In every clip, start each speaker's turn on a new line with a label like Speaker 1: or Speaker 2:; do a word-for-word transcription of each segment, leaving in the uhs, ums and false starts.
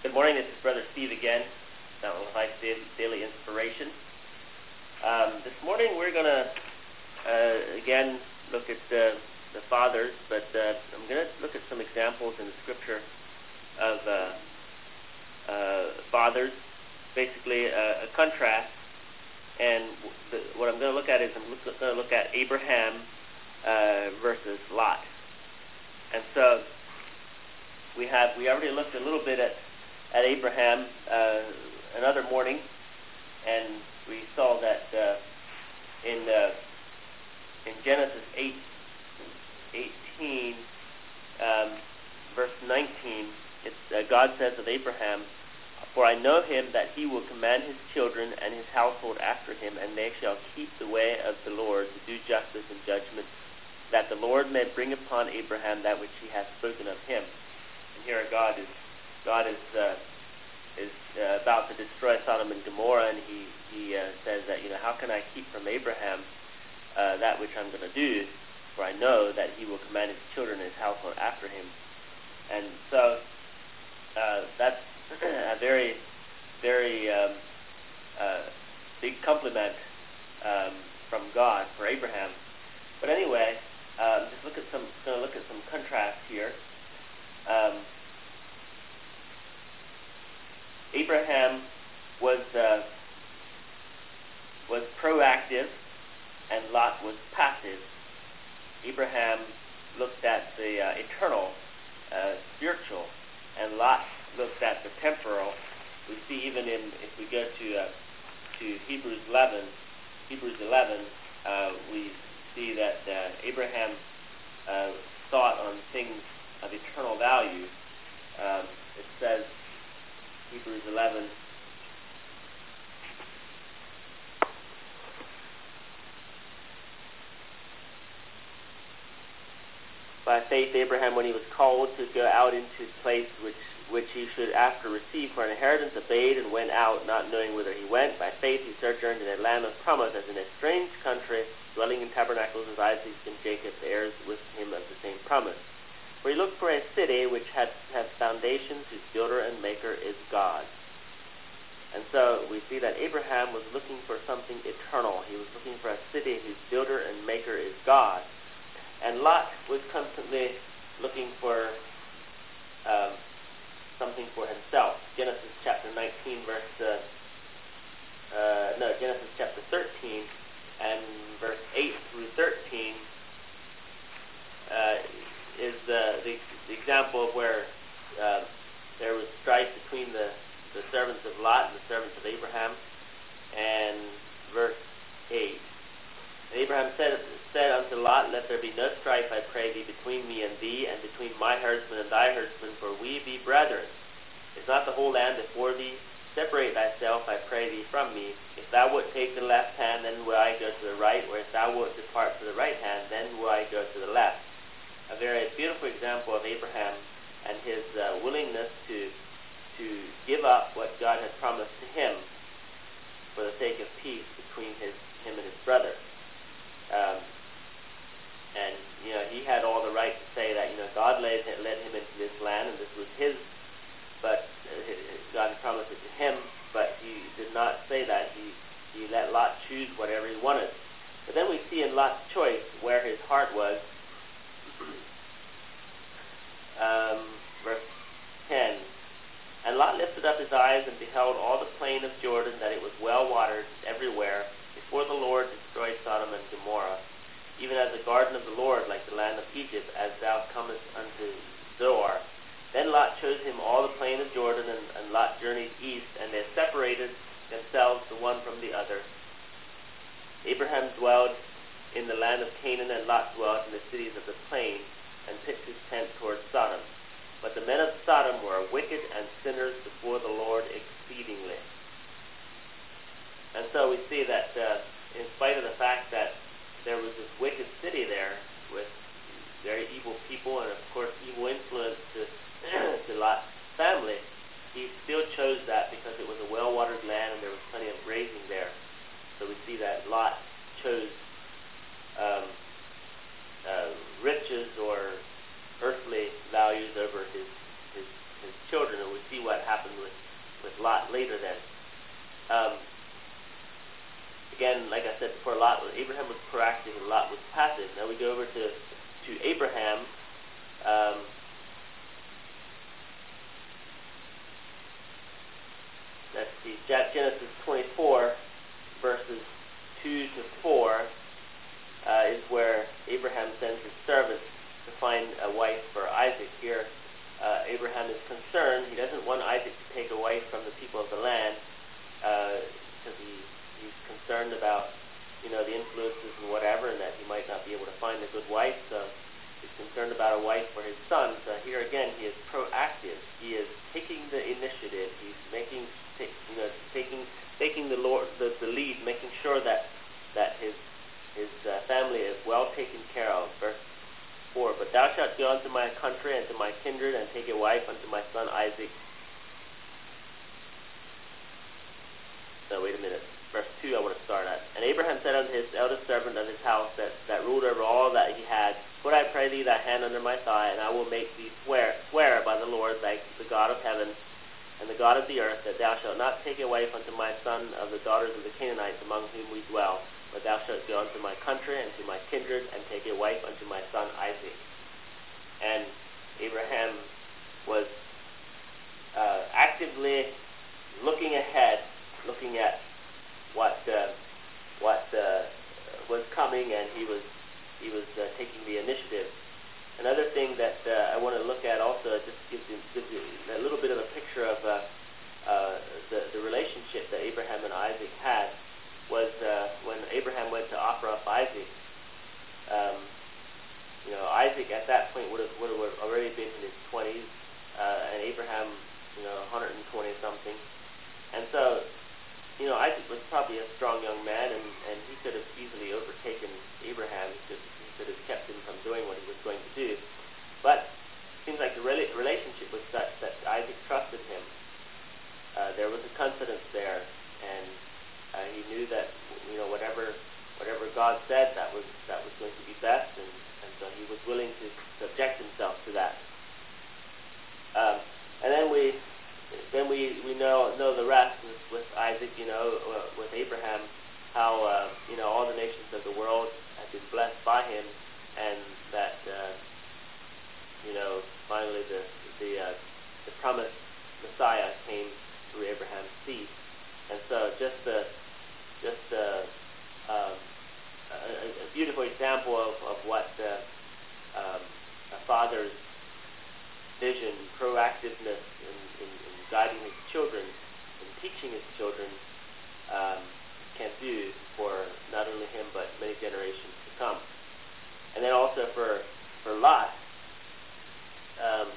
Speaker 1: Good morning, this is Brother Steve again, Mountain Life Daily Inspiration. Um, this morning we're going to, uh, again, look at uh, the fathers, but uh, I'm going to look at some examples in the Scripture of uh, uh, fathers, basically a, a contrast. And the, what I'm going to look at is I'm look, going to look at Abraham uh, versus Lot. And so we have we already looked a little bit at at Abraham uh, another morning, and we saw that uh, in uh, in Genesis eight, eighteen, um, verse nineteen, it's, uh, God says of Abraham, "For I know him that he will command his children and his household after him, and they shall keep the way of the Lord to do justice and judgment, that the Lord may bring upon Abraham that which he hath spoken of him." And here God is God is uh, is uh, about to destroy Sodom and Gomorrah, and he he uh, says that, you know, how can I keep from Abraham uh, that which I'm going to do? For I know that he will command his children and his household after him. And so uh, that's a very very um, uh, big compliment um, from God for Abraham. But anyway, um, just look at some going to look at some contrast here. Um, Abraham was uh, was proactive, and Lot was passive. Abraham looked at the uh, eternal, uh, spiritual, and Lot looked at the temporal. We see even in if we go to uh, to Hebrews eleven, Hebrews eleven, uh, we see that uh, Abraham uh, thought on things of eternal value. Um, it says, Hebrews eleven, "By faith Abraham, when he was called to go out into his place which which he should after receive for an inheritance, obeyed and went out, not knowing whither he went. By faith he sojourned in a land of promise, as in a strange country, dwelling in tabernacles with Isaac and Jacob, the heirs with him of the same promise. For he looked for a city which had, had foundations, whose builder and maker is God." And so we see that Abraham was looking for something eternal. He was looking for a city whose builder and maker is God. And Lot was constantly looking for um, something for himself. Genesis chapter nineteen, verse uh, uh, no, Genesis chapter thirteen and verse eight through thirteen uh, is the, the the example of where uh, there was strife between the the servants of Lot and the servants of Abraham. And verse eight, "And Abraham said, said unto Lot, Let there be no strife, I pray thee, between me and thee, and between my herdsmen and thy herdsmen, for we be brethren. Is not the whole land before thee? Separate thyself, I pray thee, from me. If thou wilt take the left hand, then will I go to the right, or if thou wilt depart to the right hand, then will I go to the left." A very beautiful example of Abraham and his uh, willingness to to give up what God had promised to him for the sake of peace between his him and his brother. Um, and you know, he had all the right to say that, you know, God led led him into this land, and this was his. But uh, God had promised it to him, but he did not say that. He he let Lot choose whatever he wanted. But then we see in Lot's choice where his heart was. um, verse ten. "And Lot lifted up his eyes and beheld all the plain of Jordan, that it was well watered everywhere, before the Lord destroyed Sodom and Gomorrah, even as the garden of the Lord, like the land of Egypt, as thou comest unto Zoar. Then Lot chose him all the plain of Jordan, and, and Lot journeyed east, and they separated themselves the one from the other. Abraham dwelled in the land of Canaan, and Lot dwelt in the cities of the plain, and pitched his tent toward Sodom. But the men of Sodom were wicked and sinners before the Lord exceedingly." And so we see that uh, in spite of the fact that there was this wicked city there with very evil people and, of course, evil influence to, to Lot's family, he still chose that because it was a well-watered land and there was plenty of grazing there. So we see that Lot chose um, uh, riches or earthly values over his, his his children, and we see what happened with, with Lot later then. Um, again, like I said before, Lot, Abraham was proactive and Lot was passive. Now we go over to, to Abraham. Um, let's see, Genesis twenty-four, verses two to four, uh, is where Abraham sends his servants to find a wife for Isaac. Here, uh, Abraham is concerned. He doesn't want Isaac to take a wife from the people of the land, because uh, he, he's concerned about, you know, the influences and whatever, and that he might not be able to find a good wife. So he's concerned about a wife for his son. So here again, he is proactive. He is taking the initiative. He's making, take, you know, taking, taking the Lord, the, the lead, making sure that that his his uh, family is well taken care of. Verse four. But thou shalt go unto my country and to my kindred, and take a wife unto my son Isaac. No, wait a minute. Verse two, I want to start at. And Abraham said unto his eldest servant of his house that, that ruled over all that he had, Put, I pray thee, thy hand under my thigh, and I will make thee swear, swear by the Lord, thy, the God of heaven, and the God of the earth, that thou shalt not take a wife unto my son of the daughters of the Canaanites among whom we dwell, but thou shalt go unto my country and to my kindred, and take a wife unto my son Isaac. And Abraham was uh, actively looking ahead, looking at what uh, what uh, was coming, and he was he was uh, taking the initiative. Another thing that uh, I want to look at also, just gives you, gives you a little bit of a picture of uh, uh, the the relationship that Abraham and Isaac had, was uh, when Abraham went to offer up Isaac. Um, you know, Isaac at that point would have would have already been in his twenties, uh, and Abraham, you know, one hundred twenty something, and so. You know, Isaac was probably a strong young man, and, and he could have easily overtaken Abraham. He could, he could have kept him from doing what he was going to do. But it seems like the rela relationship was such that Isaac trusted him. Uh, there was a confidence there, and uh, he knew that, you know, whatever whatever God said, that was that was going to be best, and, and so he was willing to subject himself to that. Um, and then we. Then we, we know know the rest with, with Isaac, you know, uh, with Abraham, how, uh, you know, all the nations of the world have been blessed by him, and that, uh, you know, finally the the, uh, the promised Messiah came through Abraham's seed. And so just a, just a, um, a, a beautiful example of, of what uh, um, a father's vision, proactiveness in, in, in guiding his children and teaching his children um, can do for not only him but many generations to come. And then also for for Lot, um,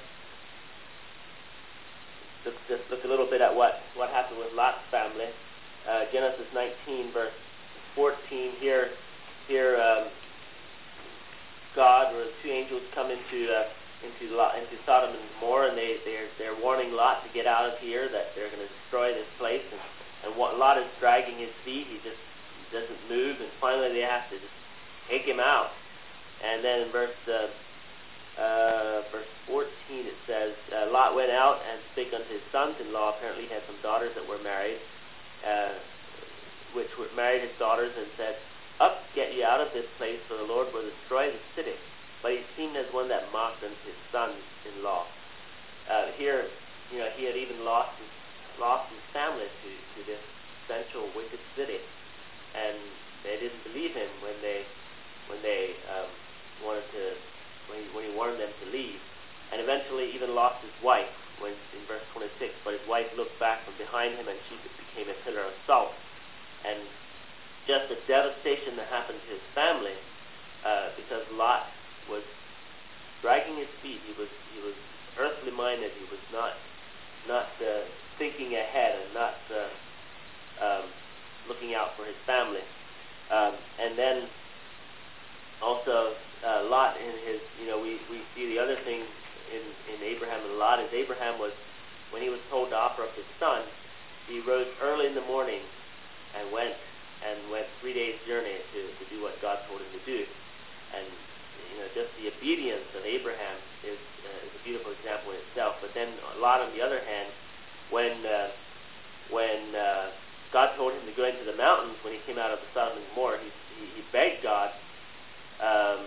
Speaker 1: let's just look a little bit at what, what happened with Lot's family. Uh, Genesis nineteen, verse fourteen, here, here um, God, or two angels come into uh, into Lot, into Sodom and Gomorrah, and they they're they're warning Lot to get out of here, that they're going to destroy this place, and and what Lot is dragging his feet, he just doesn't move, and finally they have to just take him out. And then in verse uh, uh, verse fourteen it says, uh, Lot went out and spake unto his sons-in-law. Apparently he had some daughters that were married, uh, which were married his daughters, and said, Up, get ye out of this place, for the Lord will destroy the city. But he seemed as one that mocked unto his sons-in-law. Uh, here, you know, he had even lost his, lost his family to, to this sensual, wicked city, and they didn't believe him when they when they um, wanted to when he, when he warned them to leave, and eventually even lost his wife. When in verse twenty-six, but his wife looked back from behind him, and she became a pillar of salt. And just the devastation that happened to his family, uh, because Lot was dragging his feet. He was he was earthly minded. He was not not uh, thinking ahead and not uh, um, looking out for his family. Um, and then also uh, Lot in his, you know, we, we see the other thing in, in Abraham and Lot is Abraham was, when he was told to offer up his son, he rose early in the morning and went and went three days journey to, to do what God told him to do. And you know, just the obedience of Abraham is, uh, is a beautiful example in itself. But then Lot, on the other hand, when uh, when uh, God told him to go into the mountains when he came out of the Sodom and Gomorrah, he, he, he begged God. Um,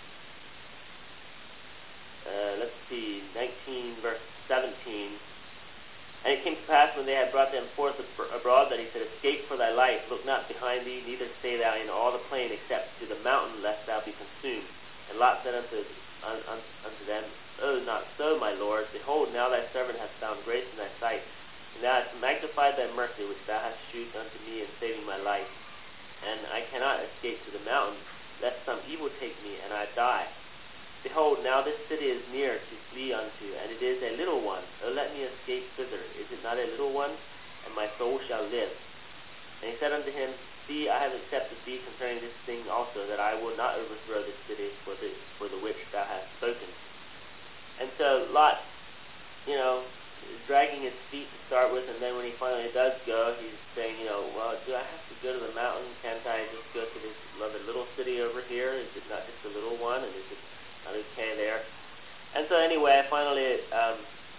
Speaker 1: uh, let's see, nineteen verse seventeen. And it came to pass when they had brought them forth abroad that he said, Escape for thy life, look not behind thee, neither stay thou in all the plain, except to the mountain, lest thou be consumed. And Lot said unto, un, un, unto them, Oh, not so, my Lord. Behold, now thy servant hath found grace in thy sight, and thou hast magnified thy mercy, which thou hast shewed unto me in saving my life. And I cannot escape to the mountain, lest some evil take me, and I die. Behold, now this city is near to flee unto, and it is a little one. O let me escape thither. Is it not a little one? And my soul shall live. And he said unto him, See, I have accepted thee concerning this thing also, that I will not overthrow this city for the for the which thou hast spoken. And so Lot, you know, is dragging his feet to start with, and then when he finally does go, he's saying, you know, well, do I have to go to the mountain? Can't I just go to this other little city over here? Is it not just a little one? And is it not okay there? And so anyway, finally, um,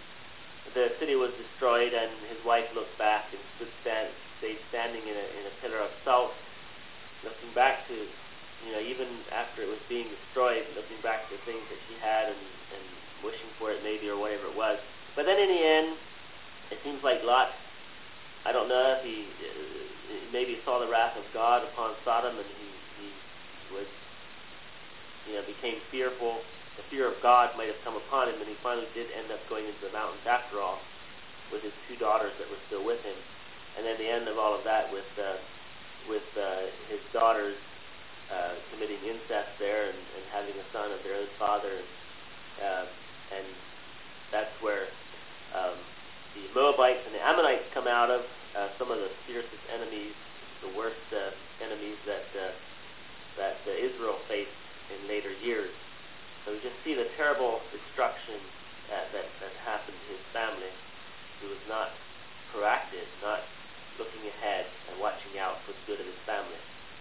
Speaker 1: the city was destroyed, and his wife looked back and stood stand, stayed standing in a, in a pillar of salt, looking back to, you know, even after it was being destroyed, looking back to things that she had and, and wishing for it maybe, or whatever it was. But then in the end, it seems like Lot, I don't know if he uh, maybe saw the wrath of God upon Sodom, and he, he was, you know, became fearful. The fear of God might have come upon him, and he finally did end up going into the mountains after all, with his two daughters that were still with him. And then the end of all of that with uh, with uh, his daughters uh, committing incest there and, and having a son of their own father, and, uh, and that's where um, the Moabites and the Ammonites come out of, uh, some of the fiercest enemies, the worst uh, enemies that uh, that uh, Israel faced in later years. So we just see the terrible destruction that, that, that happened to his family. He was not proactive, not looking ahead and watching out for the good of his family.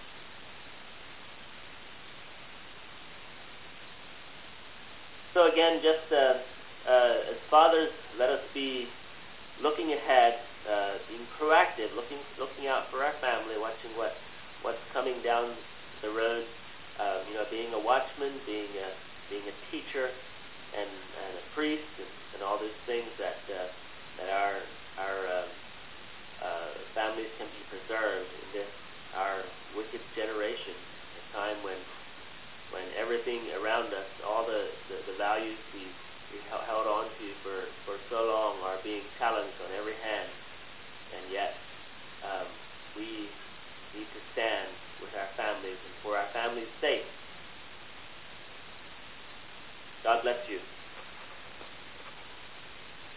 Speaker 1: So again, just uh, uh, as fathers, let us be looking ahead, uh, being proactive, looking looking out for our family, watching what what's coming down the road. Uh, you know, being a watchman, being a being a teacher, and, and a priest, and, and all those things that uh, that our our uh, uh, families can be preserved in this our wicked generation, a time when when everything around us, all the, the, the values we we held on to for, for so long, are being challenged on every hand, and yet um, we need to stand with our families and for our families' sake. God bless you.